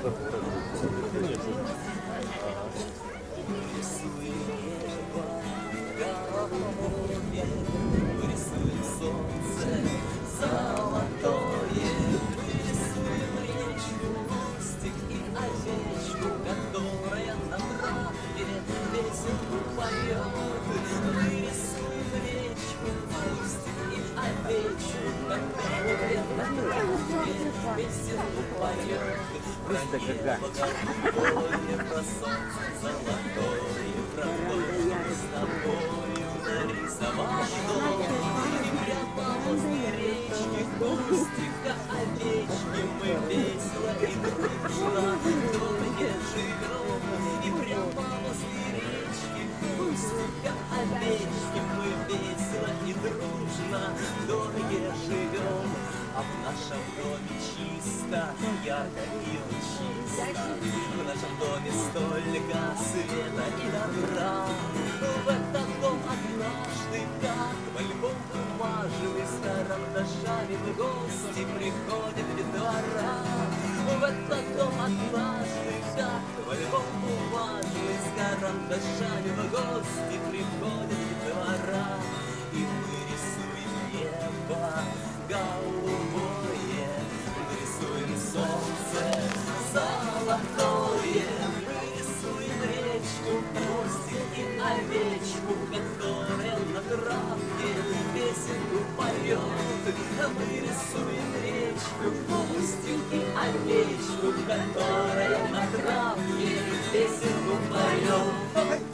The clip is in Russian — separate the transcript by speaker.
Speaker 1: Вырисуем солнце золотое, вырисуем речку, мостик и овечку, которая на травке песенку поет. Вырисуем речку, мостик и овечку, которая на травке песенку поет. Про небо голубое, про солнце золотое, про то, что с тобою нарисовал дом. И прямо возле речки кустика овечки мы весело и дружно вдвое живем. И прямо возле речки кустика овечки мы весело и дружно вдвое живем. А в нашем доме чисто, ярко и лучисто, в нашем доме столько света и добра. В этот дом однажды, как в альбом бумажный, с карандашами в гости приходит детвора. В этот дом однажды, как в альбом бумажный, с карандашами в гости приходит детвора. И мы рисуем небо голубое, вырисуем солнце золотое, вырисуем речку, мостик и овечку, которая на травке песенку поет. Вырисуем речку, мостик и овечку, которая на травке песенку поет.